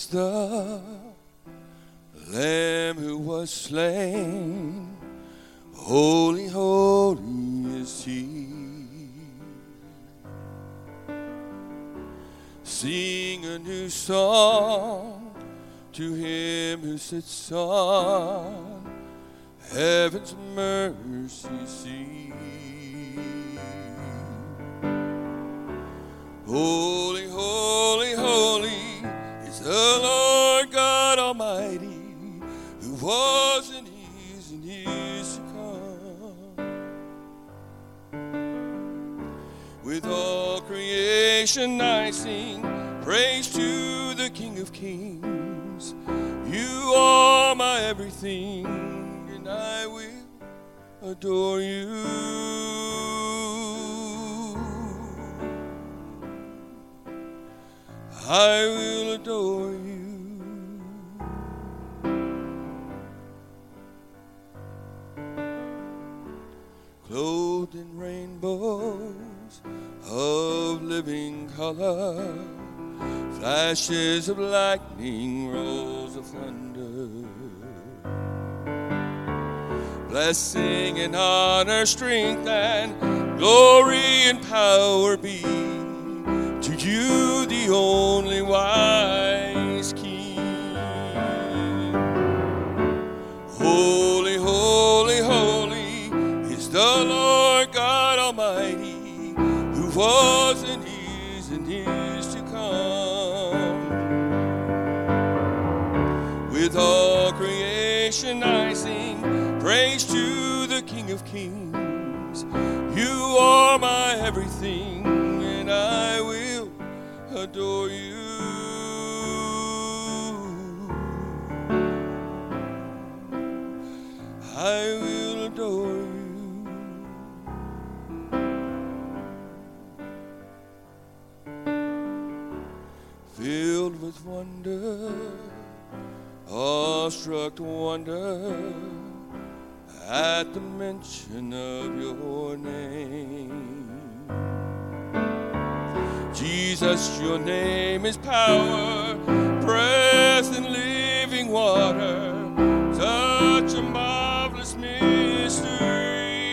is the Lamb who was slain. Holy, holy is he. Sing a new song to him who sits on heaven's mercy seat. Holy, holy, holy is the Lord God Almighty, who was and is to come. With all creation I sing praise to the King of Kings. You are my everything, and I will adore you. I will adore you. Clothed in rainbows of living color, flashes of lightning, rolls of thunder. Blessing and honor, strength and glory and power be to you, the only wise King. Holy, holy, holy is the Lord God Almighty, who was and is to come. With all creation I sing praise to the King of Kings. You are my everything, and I will adore you. I will adore you. Filled with wonder, awestruck wonder, at the mention of your name. Jesus, your name is power, breath and living water, such a marvelous mystery.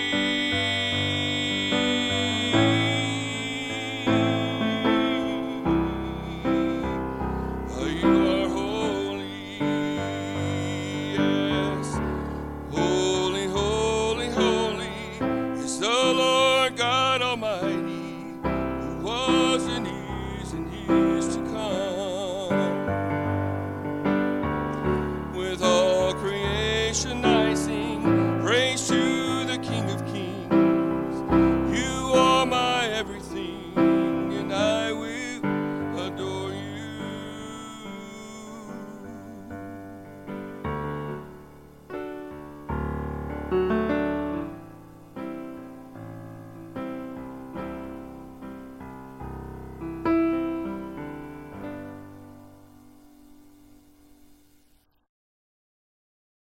You are holy, yes. Holy, holy, holy is the Lord God Almighty, who was and is to come. With all creation I sing praise to the King of Kings. You are my everything, and I will adore you.